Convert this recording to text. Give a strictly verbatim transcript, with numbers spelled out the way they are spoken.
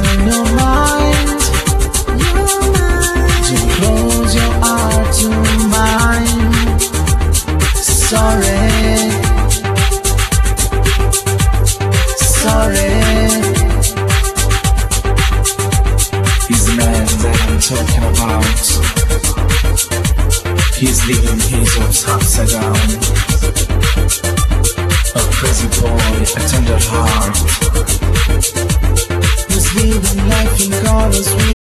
in your mind. Don't close your heart to mine. Sorry, sorry. He's the man that I'm talking about. He's leaving his hopes upside down. A crazy boy, a tender heart. He's living life in colors.